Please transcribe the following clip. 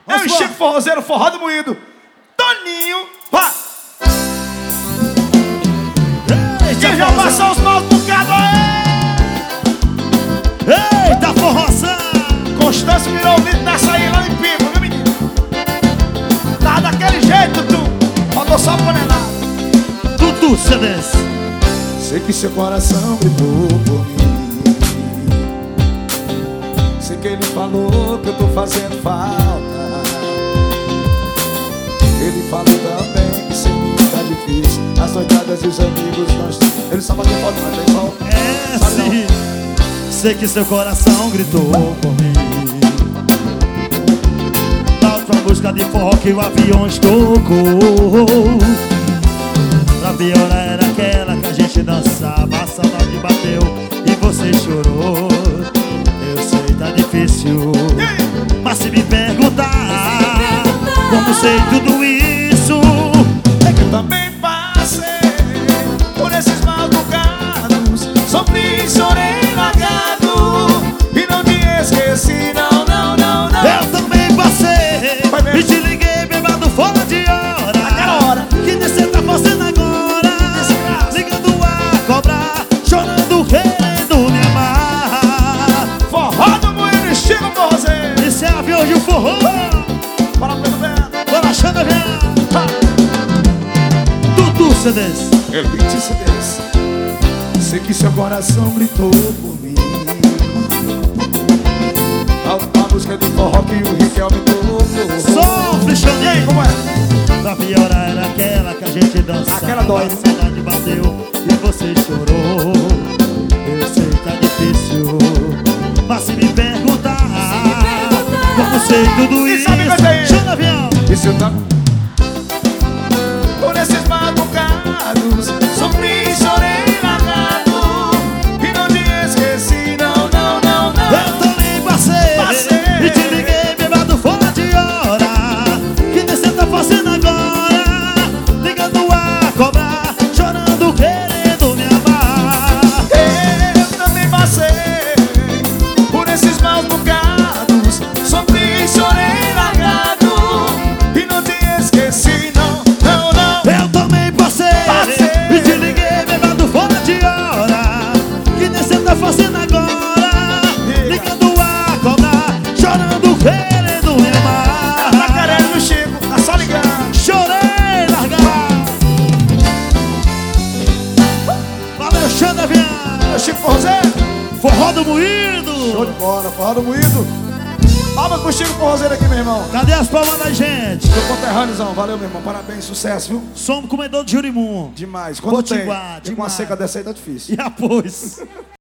Eu e Chico Forrozeiro, forró do moído. Toninho, vá! Quem já passou os maus bocados? Eita, forroção! Constância virou o litro da saída lá em Pipa, viu, menino? Tá daquele jeito, tu. Faltou só panelada. Tudo CDs. Sei que seu coração gritou por mim. Sei que ele falou que eu tô fazendo falta. Ele falou também que sem mim tá difícil. As noitadas e os amigos nós. Ele só bateu falta, mas tem falta. É sim. Sei que seu coração gritou por mim. Na outra música de forró que o avião estocou. A viola era aquela que a gente dançava. A saudade bateu e você chorou. Eu sei, tá difícil, mas se me perguntar como sei tudo isso, é que eu também passei por esses maus bocados. Sofri, chorei, largado e não te esqueci, não, não, não, não. eu também passei e te liguei bêbado fora de hora. Naquela hora que você tá fazendo agora? Ligando a cobrar, chorando, querendo me amar. forró do moído, estilo Forrozeiro. Esse é avião de forró. Bora pelo vento. Bora, Xanavião. Tudo CDs. Elite CDs. Sei que seu coração gritou por mim. A música de forró que o Riquelme tocou. Sofre, E aí, Xaninho. como é? A viola era aquela que a gente dançava. Aquela dói. A saudade bateu e você chorou. Eu sei, tá difícil, mas se me perguntar como sei tudo E isso, sabe quanto é isso? Xanavião. E se eu tá por esses magoados, sofri, chorei, largado e não te esqueci, não, não, não, não. Eu também passei e te liguei bêbado fora de hora. Que você tá fazendo agora? Ligando a cobrar, chorando, querendo me amar. Eu também passei por esses maus bocados, sofri, chorei, largado e não te esqueci, não, não, não. Eu também passei e te liguei bêbado fora de hora. Que você tá fazendo agora? Ligando a cobrar, chorando, querendo me Tá amar. querendo, Chico, tá só ligando. Chorei, largar. Valeu, Xanavião. Meu Chico Forrozeiro. Forró do moído. Show de bola, forró do moído. Palmas pro Chico Forrozeiro aqui, meu irmão. Cadê as palmas da gente? Seu conterrâneozão, valeu, meu irmão. Parabéns, sucesso, viu? Somos comedor de Jurimum. Demais. Quando Potiguar, tem uma demais. seca dessa aí tá difícil. E após.